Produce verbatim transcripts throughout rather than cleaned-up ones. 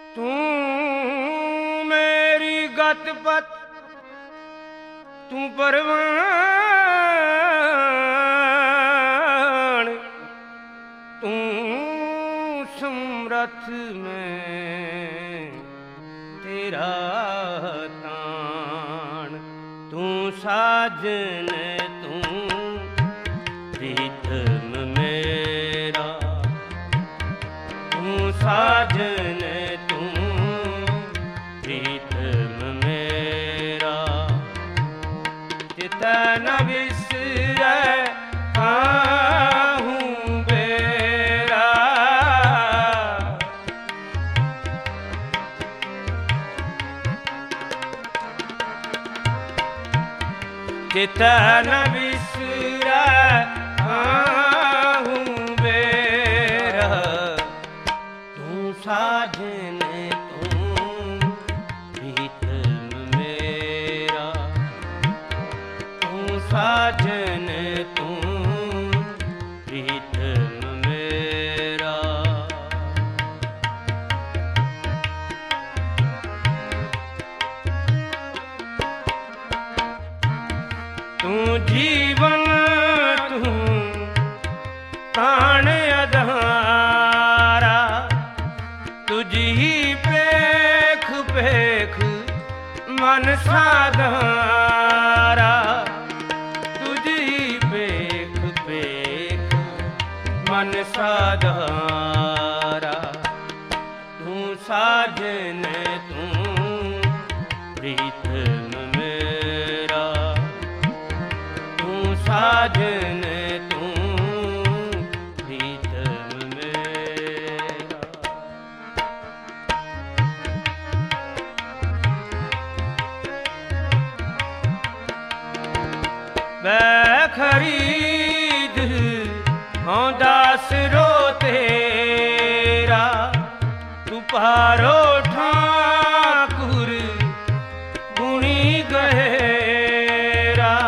तू मेरी गत पत तू परवान, तू समरथ में तेरा तान, तू साजन तू प्रीतम मेरा, तू साजन तू प्रीतम मेरा, चित न बिसरै काहू बेरा, चित न बिसरै काहू बेरा, तू साजन तू प्रीतम मेरा, तू साजन तू प्रीतम मेरा। तू जीवन तू प्राण आधारा, तुझी पेख पेख मन साधारा, तुझी पेख पेख मन साधारा, तू साजन तू प्रीतम मेरा, तू साजन तू प्रीतम मेरा। मैं खरीद हूँ दास रो तेरा, तू पारो ठाकुर गुणी गहेरा,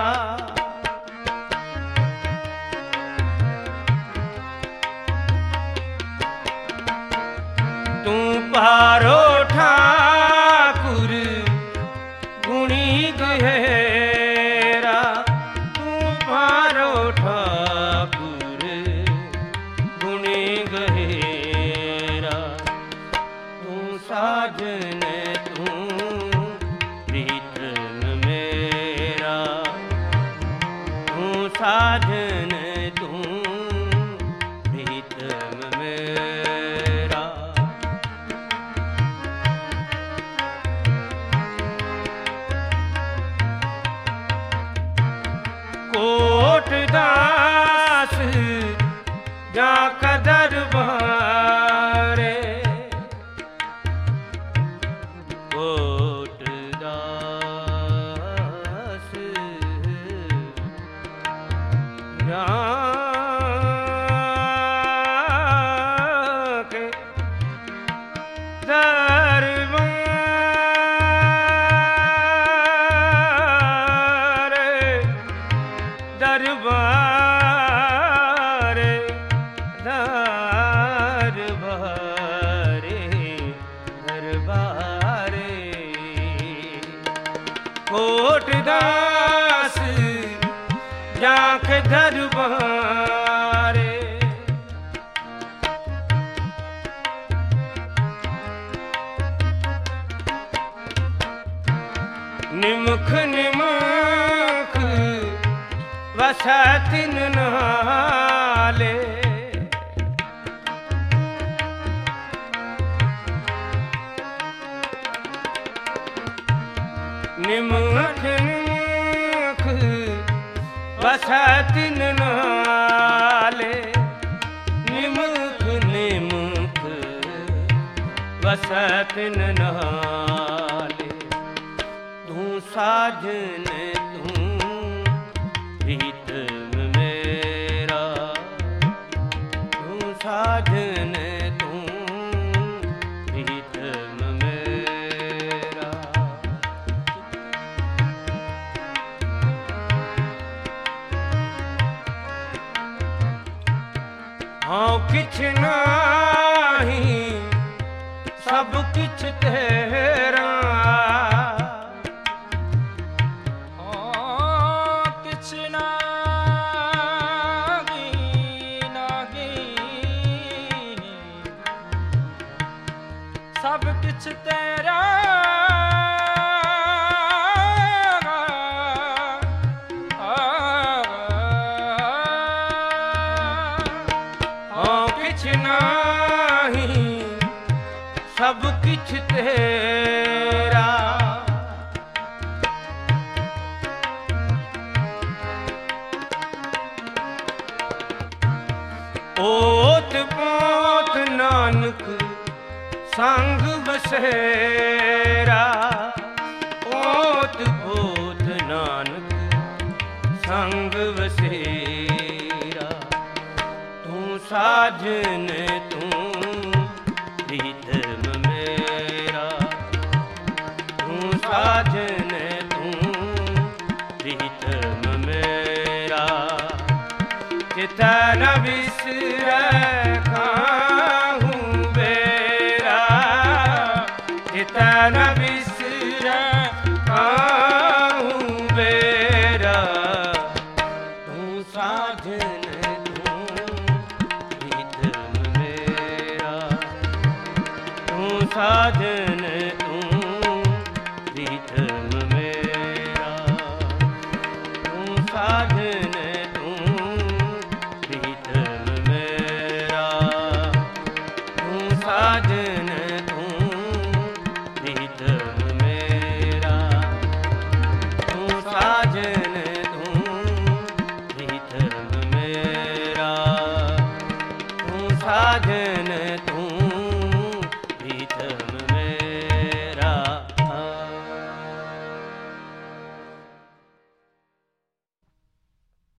तू पारो ठाकुर गुणी गहेरा, तू पारो ठाकुर गुणी गहेरा, तू साजन तू प्रीतम मेरा, तू साजन तू प्रीतम मेरा। कोट दास जा कदर बारे, कोट दास जा के दरबार, दरबार दरबार दरबार, कोट दास जाक दरबार, निमुख निमुख वसतिन नाले, निमुख निमुख वसतिन नाले, निमुख निमुख वसतिन नाले, तू साजन तू प्रीतम मेरा, तू साजन तू प्रीतम मेरा। हाँ किछ नाही सब किछ किछ तेरा किछ नागी नागी सब किछ तेरा किछ नाही सब किछ तेरा ओत पोत नानक संग बसेरा ओत पोत नानक संग बसेरा तू साजन तू प्रीतम मेरा तू साजन तू प्रीतम मेरा चिता न बिसरै काहूँ बेरा चिता न बिसरै काहूँ बेरा तू साजन तू प्रीतम मेरा तू साजन